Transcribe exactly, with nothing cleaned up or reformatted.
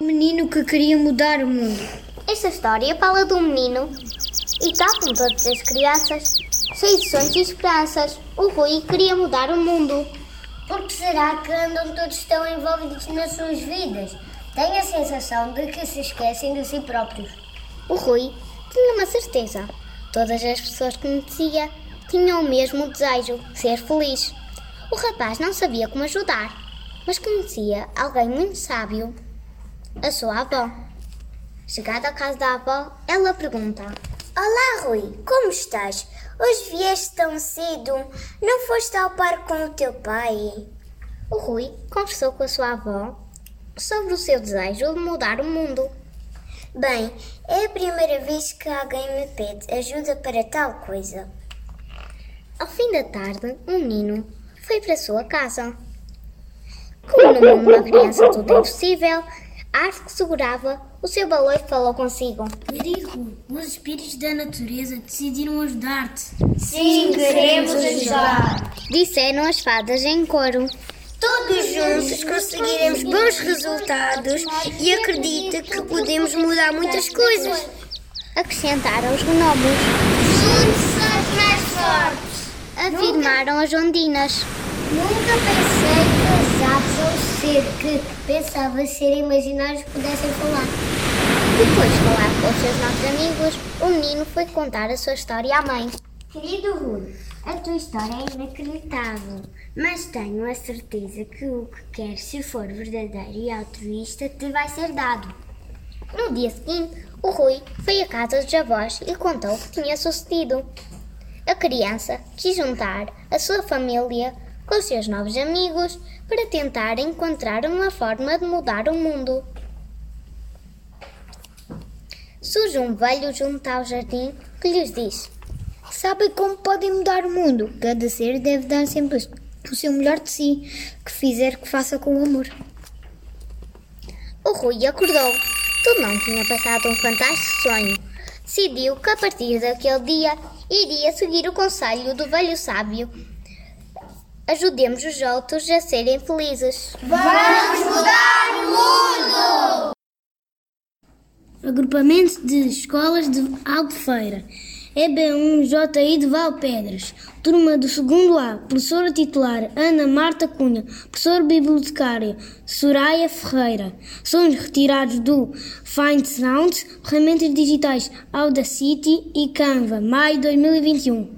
menino que queria mudar o mundo. Esta história fala de um menino e, tal como todas as crianças, cheio de sonhos e esperanças, o Rui queria mudar o mundo. Por que será que andam todos tão envolvidos nas suas vidas? Tenho a sensação de que se esquecem de si próprios. O Rui tinha uma certeza. Todas as pessoas que conhecia tinham o mesmo desejo, ser feliz. O rapaz não sabia como ajudar, mas conhecia alguém muito sábio, a sua avó. Chegada à casa da avó, ela pergunta: Olá, Rui, como estás? Hoje vieste tão cedo, não foste ao parque com o teu pai? O Rui conversou com a sua avó sobre o seu desejo de mudar o mundo. Bem, é a primeira vez que alguém me pede ajuda para tal coisa. Ao fim da tarde, um menino foi para a sua casa. Como no mundo da criança tudo é possível, a arte que segurava o seu baloio falou consigo. Querido, os espíritos da natureza decidiram ajudar-te. Sim, queremos ajudar. Disseram as fadas em coro. Todos juntos conseguiremos bons resultados e acredita que podemos mudar muitas coisas. Acrescentaram os gnomos. Juntos somos mais fortes. Afirmaram as ondinas. Nunca pensei que as aves ou o ser que pensava ser imaginários pudessem falar. Depois de falar com os seus novos amigos, o menino foi contar a sua história à mãe. Querido Rui, a tua história é inacreditável, mas tenho a certeza que o que queres, se for verdadeiro e altruísta, te vai ser dado. No dia seguinte, o Rui foi à casa dos avós e contou o que tinha sucedido. A criança quis juntar a sua família com os seus novos amigos para tentar encontrar uma forma de mudar o mundo. Surge um velho junto ao jardim que lhes diz: Sabem como podem mudar o mundo? Cada ser deve dar sempre o seu melhor de si, que fizer que faça com amor. O Rui acordou. Tudo não tinha passado um fantástico sonho. Decidiu que a partir daquele dia iria seguir o conselho do velho sábio. Ajudemos os outros a serem felizes. Vamos mudar o mundo! Agrupamento de Escolas de Albufeira. E B um J I de Valpedras. Turma do segundo A. Professora titular Ana Marta Cunha. Professora bibliotecária Soraya Ferreira. Sons retirados do Find Sound, ferramentas digitais Audacity e Canva, maio de dois mil e vinte e um.